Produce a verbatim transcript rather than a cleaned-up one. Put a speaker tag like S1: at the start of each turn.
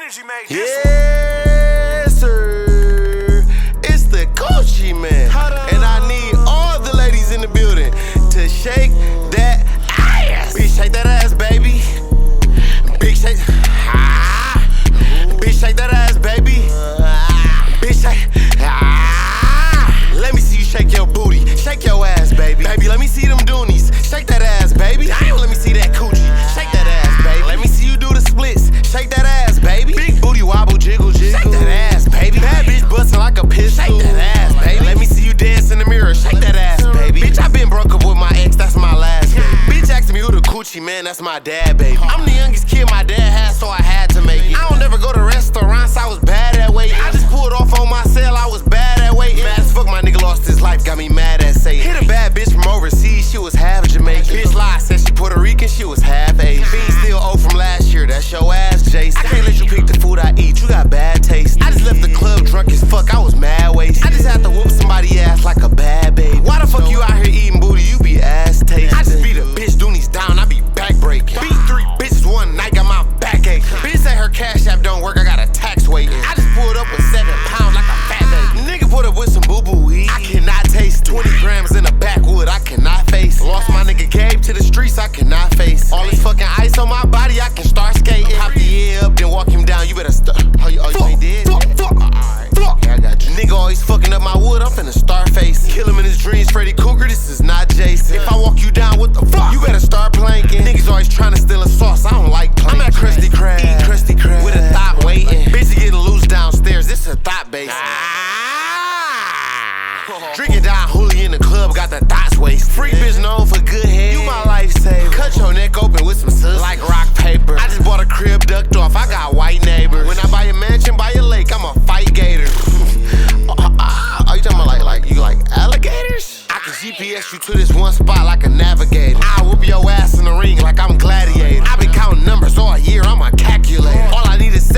S1: Energy made this one.
S2: Yes, sir. It's the Gucci Man. And I need all the ladies in the building to shake that ass. Bitch, shake that ass, baby. Big shake. Ah. Bitch, shake that ass, baby. Bitch, shake. Ah. Let me see you shake your booty. Shake your ass, baby. Baby, let me see them doonies. Shake that ass, baby. Damn, let me see that coochie. Shake that ass, baby. Let me see you do the splits. Shake that ass, baby. Big booty wobble, jiggle, jiggle. Shake that ass, baby. Bad bitch bustin' like a pistol. Shake that ass, baby. Let me see you dance in the mirror. Shake that ass, baby. Bitch, I been broke up with my ex, that's my last, baby. Bitch asking me who the coochie man, that's my dad, baby. I'm the youngest kid my dad had, so I had to make it. I don't never go to restaurants, I was bad at waiting. I just pulled off on my cell, I was bad at waiting. Mad as fuck, my nigga lost his life, got me mad at Satan. Hit a bad bitch from overseas, she was half Jamaican. Bitch lie, said she Puerto Rican, she was half Asian. Fiend still old from last year, that's your ass, Jason. I can't let you pick the food I eat, you got bad taste. I just left the club drunk as fuck, I was mad wasted. I just had to whoop somebody ass like a bad baby. Why the fuck you out here eating booty, you be ass tasting. I just beat a bitch doonies down, I be back breaking. Beat three bitches one night, got my back aching. Bitch say her cash app don't work, I got a tax waiting. I just pulled up with seven pounds like a fat baby. Nigga put up with some boo boo weed, I cannot taste it. twenty grams in the backwood, I cannot face it. Lost my nigga Gabe to the streets, I cannot face it. All this fucking ice on my body, I can start skating. Hop the air up, then walk him down, you better start. Oh, you, oh, you ain't dead? Fuck, fuck, alright. Fuck. Yeah, I got you. Nigga always fucking up my wood, I'm finna start facing. Kill him in his dreams, Freddy Cougar, this is not Jason. If I walk you down, what the fuck? You better start planking. Niggas always trying to steal a sauce, I don't like planking. I'm at Krusty Krab, eating Krusty Krab with a thought waiting. Bitch getting loose downstairs, this is a thought base. Drinking Don Julio in the club, got the thoughts waste. Freak bitch known for good head, you my lifesaver. Cut your neck open with some sus like rock paper. I just bought a crib ducked off, I got white neighbors. When I buy a mansion by a lake, I'm a fight gator. Are you talking about like, like you like alligators? I can G P S you to this one spot like a navigator. I whoop your ass in the ring like I'm gladiator. I been counting numbers all year, I'm a calculator. All I need is